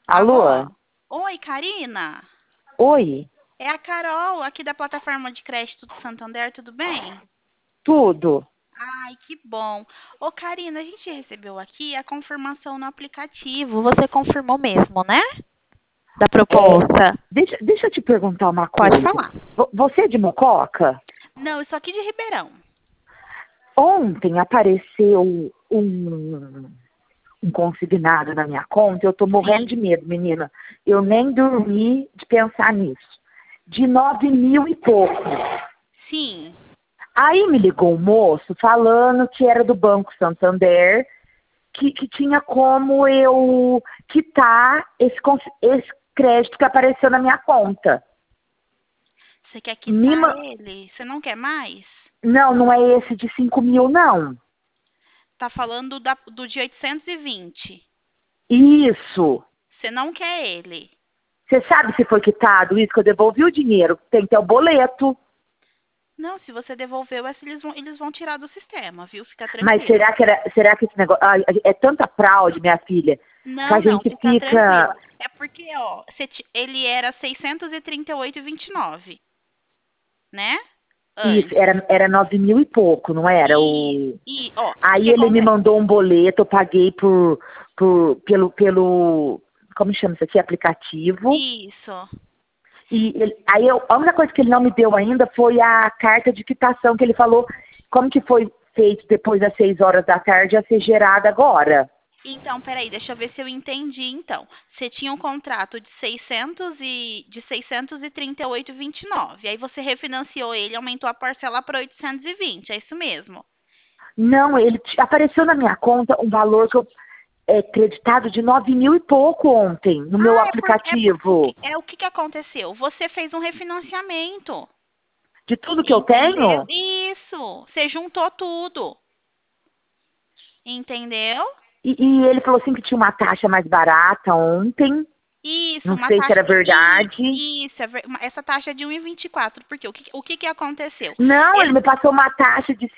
Alô? Alô? Oi, Karina. Oi? É a Carol, aqui da plataforma de crédito do Santander, tudo bem? Tudo? Ai, que bom. Ô, Karina, a gente recebeu aqui a confirmação no aplicativo. Você confirmou mesmo, né? Da É, proposta. deixa eu te perguntar uma Pode coisa. falar. Você é de Mococa? Não, eu sou aqui de Ribeirão. Ontem apareceu um consignado na minha conta. Eu tô morrendo de Sim, medo, menina. Eu nem dormi de pensar nisso. De 9.000 e pouco. sim. Aí me ligou um moço falando que era do Banco Santander, que tinha como eu quitar esse crédito que apareceu na minha conta. Você quer Me quitar ma- ele? Você não quer mais? Não, não é esse de 5.000, não. Tá falando do de 820. Isso. Você não quer ele. Você sabe se foi quitado isso, que eu devolvi o dinheiro? Tem que ter o boleto. Não, se você devolveu, eles vão tirar do sistema, viu? Fica Mas tranquila. será que esse negócio... Ai, é tanta fraude, minha filha, que a Não, não, gente fica fica... tranquila. É porque, ó, ele era 638,29, né? Isso, Antes. era 9.000 e pouco, não era? Ó, o Aí que ele me acontece? mandou um boleto, eu paguei pelo, como chama isso aqui? Aplicativo. Isso. A única coisa que ele não me deu ainda foi a carta de quitação, que ele falou como que foi feito depois das 6 horas da tarde a ser gerada agora. Então, peraí, deixa eu ver se eu entendi, então. Você tinha um contrato de 638,29. Aí você refinanciou ele, aumentou a parcela para 820. É isso mesmo? Não, apareceu na minha conta um valor que eu creditado de 9.000 e pouco ontem, no meu Ah, aplicativo. o que que aconteceu? Você fez um refinanciamento. De tudo que eu Entendeu? tenho? Isso. Você juntou tudo. Entendeu? E ele falou assim que tinha uma taxa mais barata ontem. Isso, Não uma sei se taxa. era verdade. Essa taxa de 1,24. Porque o que que aconteceu? Não, ele Ele, me passou uma taxa de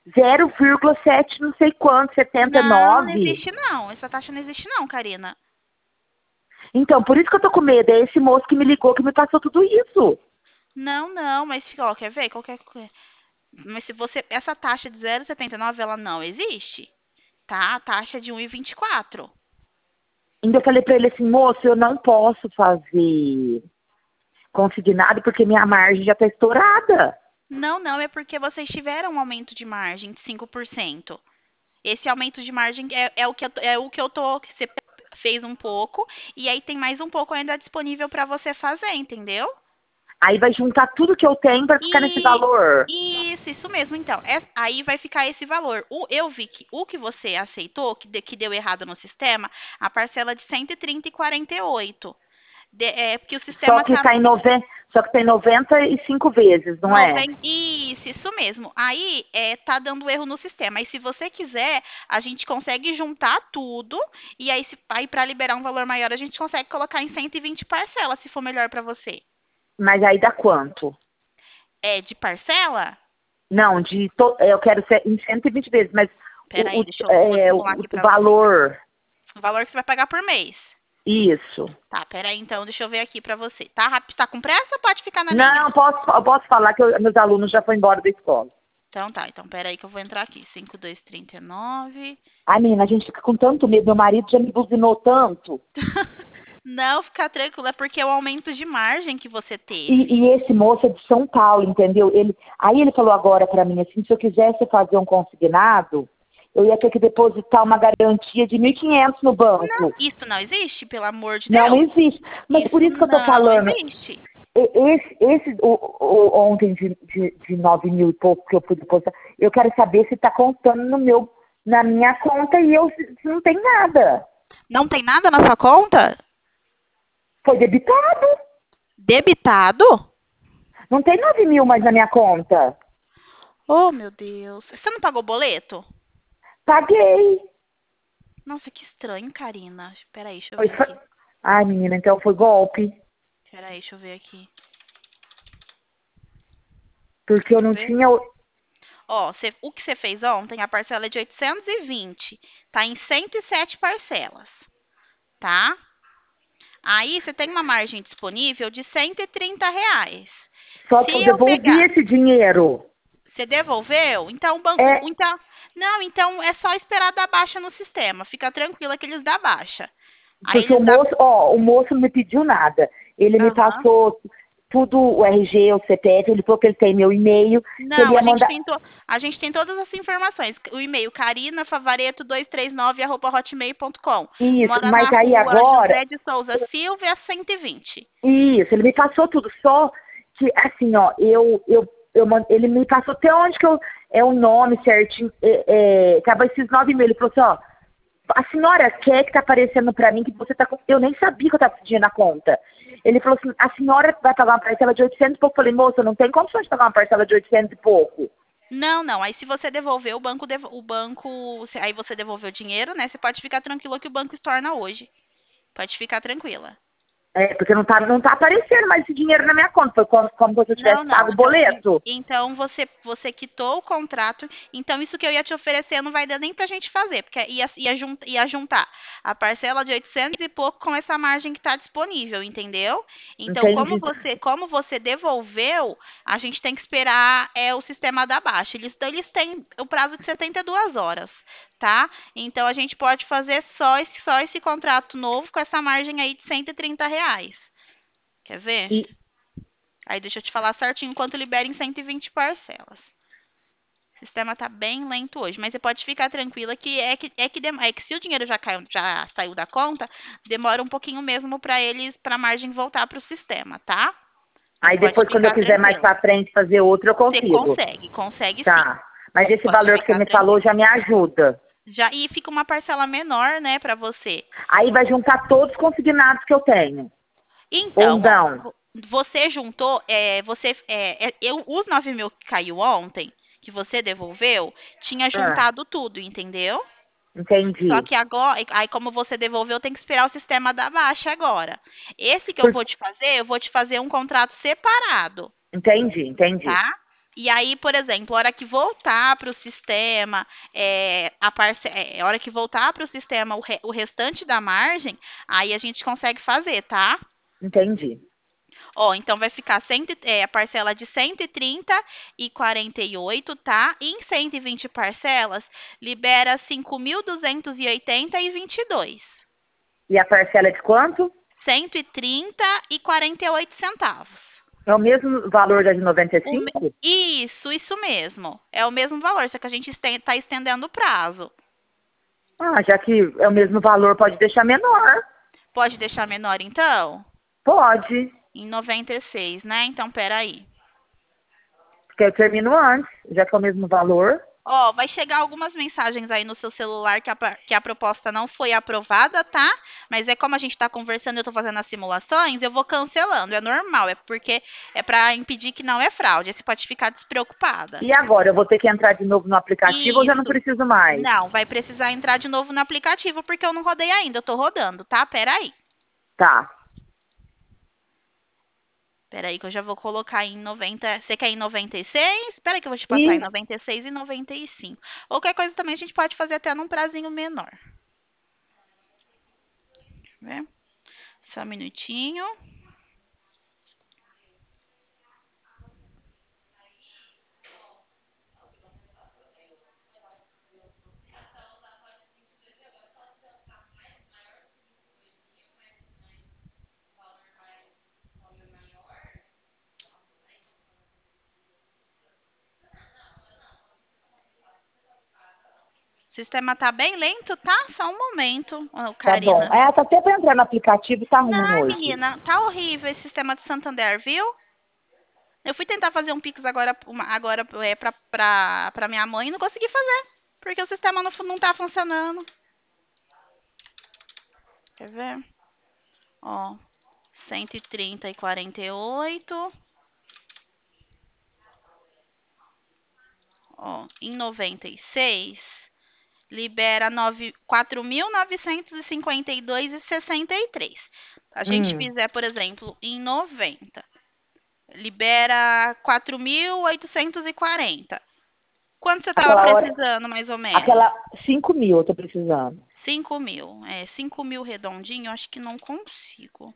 0,7 não sei quanto, não 79. existe não. Essa taxa não existe não, Karina. Então, por isso que eu tô com medo. É esse moço que me ligou que me passou tudo isso. Não, não, mas ó, quer ver? Mas se você. Essa taxa de 0,79 ela não existe. Tá? A taxa de 1,24. Ainda eu falei pra ele assim, moço, eu não posso fazer consignado porque minha margem já tá estourada. Não, não, é porque vocês tiveram um aumento de margem de 5%. Esse aumento de margem é o que eu tô. Que você fez um pouco, e aí tem mais um pouco ainda disponível para você fazer, entendeu? Aí vai juntar tudo que eu tenho pra ficar nesse E valor. isso mesmo. Então, aí vai ficar esse valor. Eu vi que o que você aceitou, que deu errado no sistema, a parcela de 130,48. É porque o Só sistema que tá tá em 90, só que tem 95 vezes, não é? 90. Isso mesmo. Aí tá dando erro no sistema. Aí se você quiser, a gente consegue juntar tudo e aí para liberar um valor maior, a gente consegue colocar em 120 parcelas, se for melhor para você. Mas aí dá quanto? É de parcela? Não, eu quero ser em 120 vezes, mas Peraí, vou simular aqui o para você. valor, O valor que você vai pagar por mês. isso. Tá, peraí, então, deixa eu ver aqui para você. Tá, tá com pressa ou pode ficar na linha? Não, eu posso falar que meus alunos já foram embora da escola. Então tá, então peraí que eu vou entrar aqui. 5239. Ai, menina, a gente fica com tanto medo. Meu marido já me buzinou tanto. Não, fica tranquilo, é porque é o aumento de margem que você teve. E esse moço é de São Paulo, entendeu? Aí ele falou agora pra mim assim, se eu quisesse fazer um consignado, eu ia ter que depositar uma garantia de 1.500 no Não, banco. isso não existe, pelo amor de Não Deus. existe. Mas por Isso isso que eu tô não falando, existe. ontem de 9.000 e pouco que eu fui depositar, eu quero saber se tá contando na minha conta e se não tem nada. Não tem nada na sua conta? Foi debitado. Debitado? Não tem 9.000 mais na minha conta. Oh, meu Deus. Você não pagou o boleto? Paguei. Nossa, que estranho, Karina. Peraí, deixa eu Foi ver fa- aqui. Ai, menina, então foi golpe. Peraí, deixa eu ver aqui. Porque eu Quer não ver? tinha. Ó, o que você fez ontem, a parcela é de 820. Tá em 107 parcelas, tá? Aí você tem uma margem disponível de R$ 130. Só Se que eu eu devolvi pegar, esse dinheiro. você devolveu? Então o banco, É, então, não, então é só esperar dar baixa no sistema. Fica tranquila que eles dão baixa. Aí porque eles dão. o moço não me pediu nada. Ele me Aham. passou tudo, o RG, o CPF, ele falou que ele tem meu e-mail, que ele Não, ia mandar. a gente tem todas as informações. O e-mail carinafavareto239@hotmail.com. Isso, Mora mas na aí rua agora, José de Souza Silva, 120. isso, ele me passou tudo, só que assim, ó, ele me passou até onde que eu, é o nome certinho, tava esses 9 e-mails, ele falou assim, ó, a senhora quer que tá aparecendo pra mim que você tá com... Eu nem sabia que eu tava pedindo a conta. Ele falou assim, a senhora vai pagar uma parcela de 800 e pouco. Eu falei, moça, não tem condições de pagar uma parcela de 800 e pouco. Não, não. Aí se você devolver, aí você devolveu o dinheiro, né? Você pode ficar tranquila que o banco estorna hoje. Pode ficar tranquila. É, porque não tá aparecendo mais esse dinheiro na minha conta. Foi como se eu Não, tivesse não. pago o boleto. Então você quitou o contrato. Então isso que eu ia te oferecer não vai dar nem pra gente fazer, porque ia juntar a parcela de 800 e pouco com essa margem que está disponível, entendeu? Então Entendi. como você devolveu, a gente tem que esperar o sistema da baixa. Eles têm o prazo de 72 horas, tá? Então a gente pode fazer só esse contrato novo com essa margem aí de R$ 130. Quer ver? E, Aí deixa eu te falar certinho quanto libera em 120 parcelas. O sistema está bem lento hoje, mas você pode ficar tranquila que se o dinheiro já saiu da conta, demora um pouquinho mesmo para a margem voltar para o sistema, tá? Mas aí pode depois, quando eu ficar quiser mais tranquila. pra frente fazer outro, eu Você consigo. consegue sim. Tá. Mas esse Pode valor que você ficar me falou tranquila. já me ajuda. E fica uma parcela menor, né, para você. Aí vai juntar todos os consignados que eu tenho. Ou Então, ó, não. você juntou, os 9.000 que caiu ontem, que você devolveu, tinha Ah, juntado tudo, entendeu? Só entendi. que agora, aí como você devolveu, tem que esperar o sistema da baixa agora. Esse que Por- eu vou te fazer um contrato separado, entendi. tá? E aí, por exemplo, a hora que voltar para o sistema, a hora que voltar para o sistema o restante da margem, aí a gente consegue fazer, tá? Entendi. Ó, então vai ficar a parcela de 130,48, tá? E em 120 parcelas, libera 5.280,22. E a parcela é de quanto? 130,48 centavos. É o mesmo valor da de O me- 95? Isso mesmo. É o mesmo valor, só que a gente está estendendo o prazo. Ah, já que é o mesmo valor, pode deixar menor. Pode deixar menor, então? Pode. Em 96, né? Então, peraí. Porque eu termino antes, já que é o mesmo valor. Ó, vai chegar algumas mensagens aí no seu celular que a proposta não foi aprovada, tá? Mas é como a gente está conversando, eu estou fazendo as simulações, eu vou cancelando. É normal, é porque é para impedir que não é fraude. Aí você pode ficar despreocupada. E agora, eu vou ter que entrar de novo no aplicativo ou já não Isso. preciso mais? Não, vai precisar entrar de novo no aplicativo porque eu não rodei ainda. Eu tô rodando, tá? Peraí. Tá. Peraí que eu já vou colocar em 90. Você quer em 96? Peraí que eu vou te passar em E 96 e 95. Ou qualquer coisa também a gente pode fazer até num prazinho menor. Né? Só um minutinho. O sistema tá bem lento, tá? Só um momento, tá bom. Karina. É, tá até pra entrar no aplicativo e tá ruim Não, hoje. menina, tá horrível esse sistema de Santander, viu? Eu fui tentar fazer um Pix agora pra minha mãe e não consegui fazer. Porque o sistema não tá funcionando. Quer ver? Ó, 130,48. Ó, em 96, libera 4.952,63. A gente Hum. fizer, por exemplo, em 90, libera 4.840. Quanto você estava Aquela hora, precisando, mais ou menos? aquela 5 mil eu tô precisando. 5.000. 5.000 redondinho, acho que não consigo.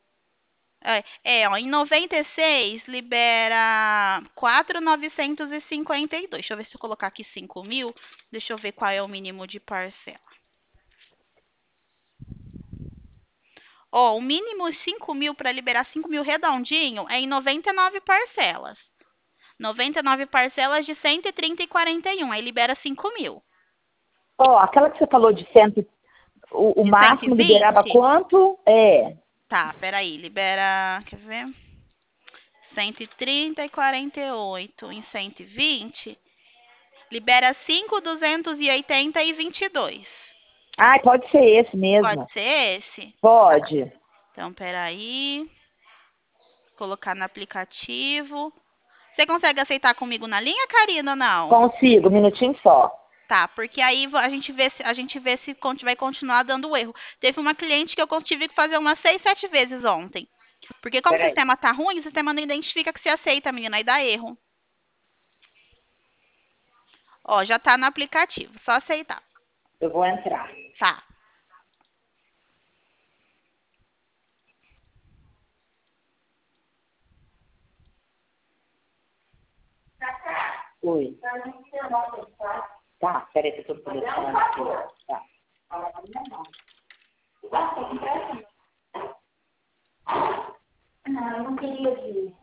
Ó, em 96 libera 4.952. Deixa eu ver se eu colocar aqui 5.000. Deixa eu ver qual é o mínimo de parcela. Ó, o mínimo 5.000 para liberar 5.000 redondinho é em 99 parcelas. 99 parcelas de 130,41. Aí libera 5.000. Ó, aquela que você falou de cento, o De máximo 120? liberava quanto? Tá, peraí. Libera. Quer ver? 130,48 em 120. Libera 5.280,22. Ai, pode ser esse Pode mesmo. ser esse? Pode. Então, peraí. Colocar no aplicativo. Você consegue aceitar comigo na linha, Karina, ou não? Consigo, um minutinho só. Tá, porque aí a gente vê se vai continuar dando erro. Teve uma cliente que eu tive que fazer umas 6, 7 vezes ontem. Porque como o Peraí. sistema tá ruim, o sistema não identifica que se aceita, menina, aí dá erro. Ó, já tá no aplicativo, só aceitar. Eu vou entrar. Tá. Oi. Tá, peraí que eu tô colocando aqui. Tá. Não, eu não queria vir.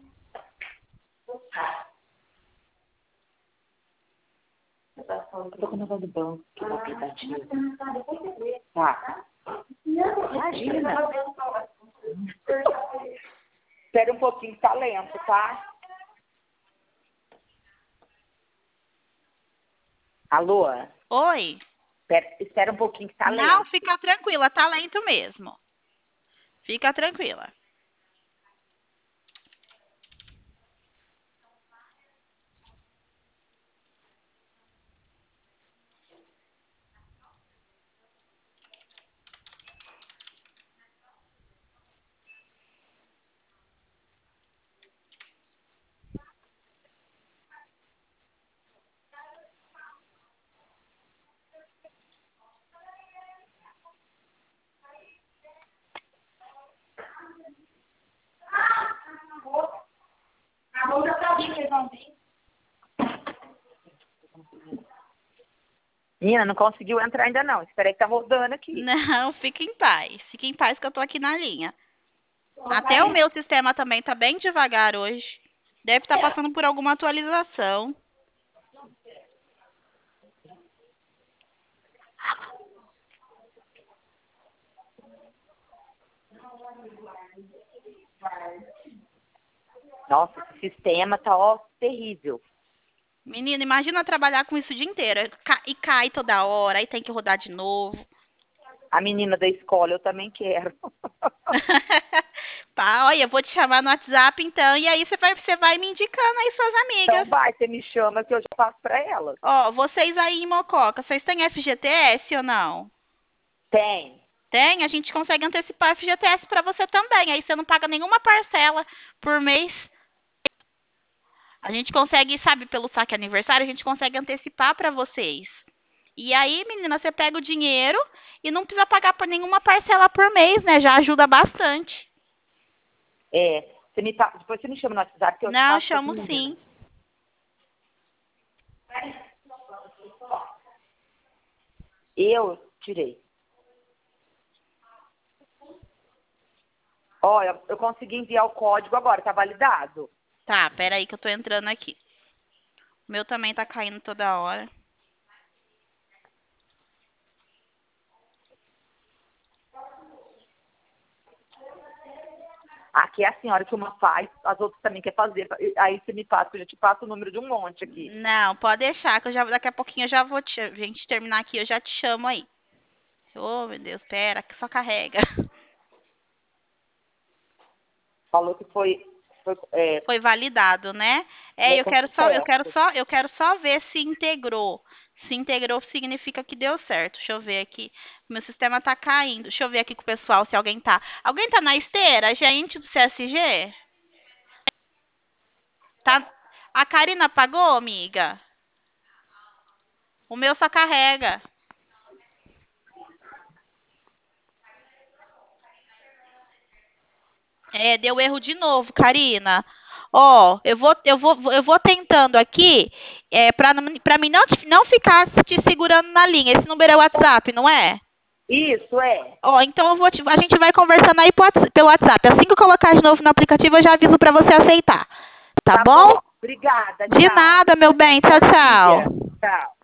Eu tô com o negócio do banco, que é o aplicativo. Tá. Imagina. Espera um pouquinho, tá lento, tá? Alô? Oi? Espera um pouquinho que tá lento. Não, fica tranquila, tá lento mesmo. Fica tranquila. A Rosa sabia que eles vão vir. Menina, não conseguiu entrar ainda não. Espera aí que tá rodando aqui. Não, fica em paz. Fica em paz que eu tô aqui na linha. Até o meu sistema também tá bem devagar hoje. Deve estar passando por alguma atualização. Nossa, esse sistema tá, ó, terrível. Menina, imagina trabalhar com isso o dia inteiro. E cai toda hora, aí tem que rodar de novo. A menina da escola eu também quero. Tá, olha, eu vou te chamar no WhatsApp então, e aí você vai me indicando aí suas Então amigas. vai, você me chama que eu já passo pra elas. Ó, vocês aí em Mococa, vocês têm FGTS ou não? Tem. Tem? A gente consegue antecipar FGTS pra você também. Aí você não paga nenhuma parcela por mês. A gente consegue, sabe, pelo saque aniversário, a gente consegue antecipar pra vocês. E aí, menina, você pega o dinheiro e não precisa pagar por nenhuma parcela por mês, né? Já ajuda bastante. Depois você me chama no WhatsApp que eu te Não, passo pras chamo meninas. sim. Eu tirei. Olha, eu consegui enviar o código agora, tá validado? Tá, pera aí que eu tô entrando aqui. O meu também tá caindo toda hora. Aqui é a senhora que uma faz, as outras também quer fazer. Aí você me passa, que eu já te passo o número de um monte aqui. Não, pode deixar, que daqui a pouquinho eu já vou a gente terminar aqui, eu já te chamo aí. Oh, meu Deus, pera, que só carrega. Falou que foi Foi validado, né? né, Eu com quero só, sucesso. eu quero só ver se integrou. Se integrou significa que deu certo. Deixa eu ver aqui. Meu sistema tá caindo. Deixa eu ver aqui com o pessoal se alguém tá. Alguém tá na esteira? Gente do CSG? Tá? A Karina apagou, amiga? O meu só carrega. Deu erro de novo, Karina. Ó, eu vou tentando aqui, para mim não ficar te segurando na linha. Esse número é o WhatsApp, não é? Isso, é. Ó, então a gente vai conversando aí pelo WhatsApp. Assim que eu colocar de novo no aplicativo, eu já aviso para você aceitar. Tá Tá bom. bom? Obrigada, De tchau. nada, meu bem. Tchau, Bom dia. tchau. Tchau.